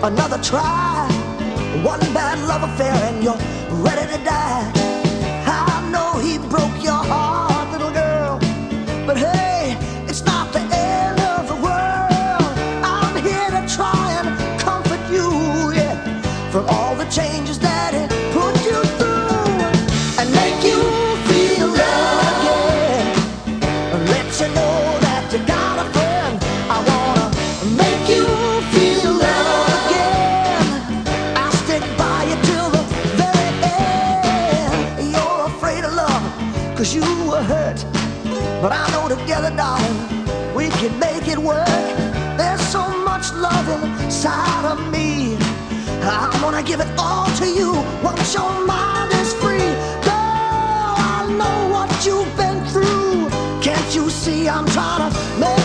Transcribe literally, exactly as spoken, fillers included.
another try. One bad love affair and you're ready to die. I know he broke your heart, little girl, but hey, it's not the end of the world. I'm here to try and comfort you, yeah, for all the changes that it put you through, and make you feel love again, and let you know that you got a friend. I wanna make you feel love again. I'll stick by you till the very end. You're afraid of love 'cause you were hurt, but I know together, darling, we can make it work. There's so much love inside of me. I'm gonna give it all to you once your mind is free. Girl, I know what you've been through. Can't you see I'm trying to make